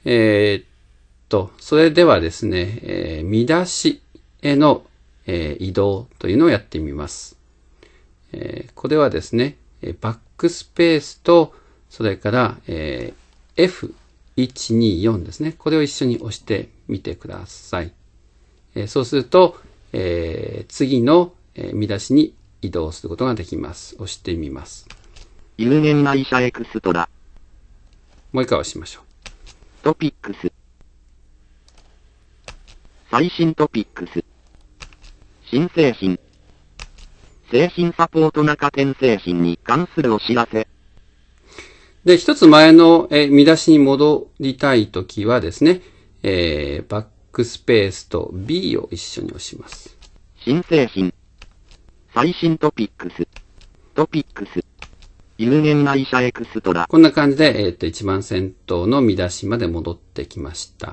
それではですね、見出しへの、移動というのをやってみます。これはですね、バックスペースと、それから、F124 ですね。これを一緒に押してみてください。そうすると、次の、見出しに移動することができます。押してみます。 有限会社エクストラ。 もう一回押しましょう。 トピックス。最新トピックス。新製品。製品サポート中堅製品に関するお知らせ。 で、一つ前の、見出しに戻りたいときはですね、バックスペースと B を一緒に押します。 新製品。最新トピックス。トピックス。有限会社エクストラ。 こんな感じで、一番先頭の見出しまで戻ってきました。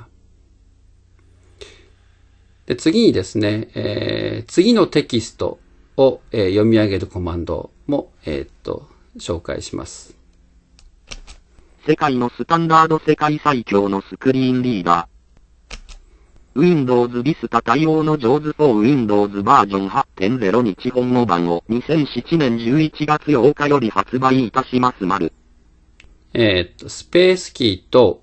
で、次にですね、次のテキストを、読み上げるコマンドも、紹介します。 世界のスタンダード世界最強のスクリーンリーダー。Windows Vista 対応の JAWS for Windows バージョン 8.0 日本語版を2007年11月8日より発売いたします。 スペースキーと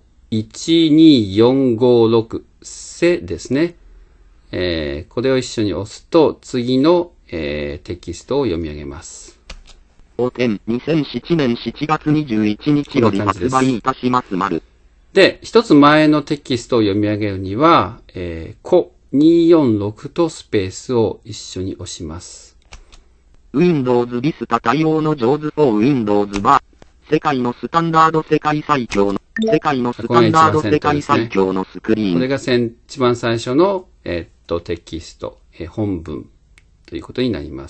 12456せですね。これを一緒に押すと次の、テキストを読み上げます。 2007年7月21日より発売いたします。 で、一つ前のテキストを読み上げるには、コ246とスペースを一緒に押します。 Windows Vista 対応の JAWS for Windows バー。世界のスタンダード世界最強の、世界のスタンダード世界最強のスクリーン。 これが一番最初の、テキスト、本文ということになります。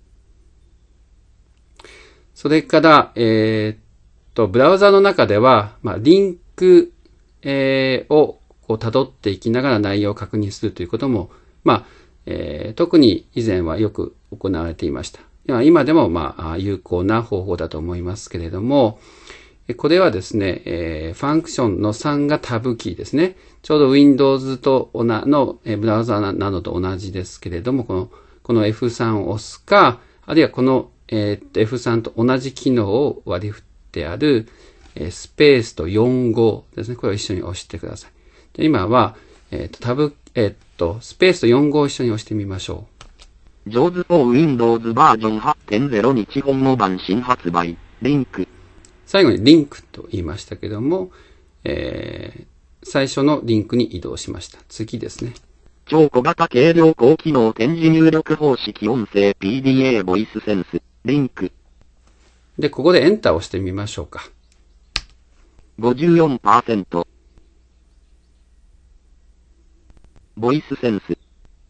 それから、ブラウザの中では、リンク、をこう辿っていきながら内容を確認するということも、特に以前はよく行われていました。今でも、有効な方法だと思いますけれども、これはですね、ファンクションの3がタブキーですね。ちょうど Windows のブラウザなどと同じですけれども、この F3 を押すか、あるいはこの、F3 と同じ機能を割り振ってある、スペースと45ですね。これを一緒に押してください。で今は、スペースと45を一緒に押してみましょう。JAWS for Windows バージョン 8.0 日本語版新発売。リンク。 最後にリンクと言いましたけども、最初のリンクに移動しました。次ですね。 超小型軽量高機能点字入力方式音声 PDA ボイスセンス。リンク。 で、ここでエンターを押してみましょうか。 54%。ボイスセンス。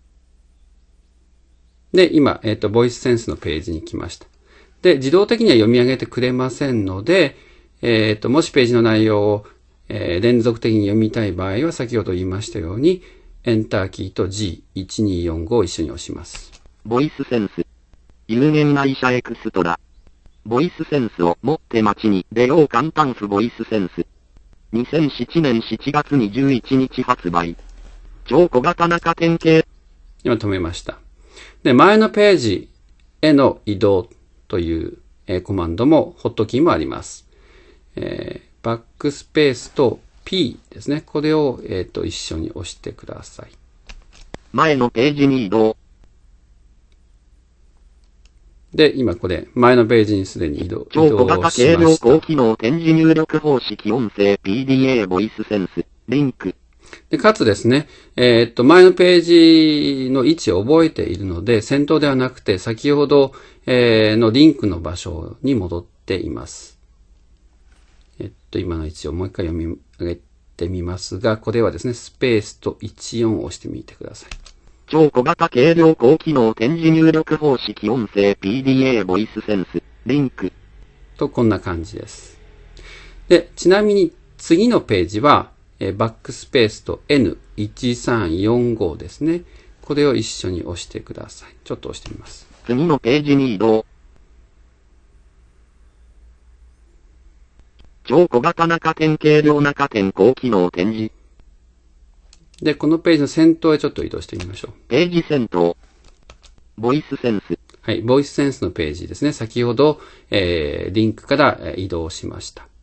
で、今、ボイスセンスのページに来ました。で、自動的には読み上げてくれませんので、もしページの内容を、連続的に読みたい場合は、先ほど言いましたように、エンターキーと G1245 を一緒に押します。 ボイスセンス。有限会社エクストラ。ボイスセンスをもって街に出よう簡単符ボイスセンス。2007年7月21日発売。超小型中典型。 今止めました。で、前のページへの移動という、コマンドも、ホットキーもあります。バックスペースと P ですね。これを、一緒に押してください。 前のページに移動。 で、今これ、前のページにすでに移動しました。 超小型軽量高機能点字入力方式音声 PDA ボイスセンス。リンク。 で、かつですね、前のページの位置を覚えているので、先頭ではなくて、先ほど、のリンクの場所に戻っています。今の位置をもう一回読み上げてみますが、これはですね、スペースと14を押してみてください。 超小型軽量高機能点字入力方式音声 PDA ボイスセンス。リンク。 と、こんな感じです。で、ちなみに次のページは、バックスペースと N1345 ですね。これを一緒に押してください。ちょっと押してみます。 次のページに移動。 超小型中点軽量中点高機能展示。 で、このページの先頭へちょっと移動してみましょう。 ページ先頭。ボイスセンス。 はい、ボイスセンスのページですね。先ほど、リンクから移動しました。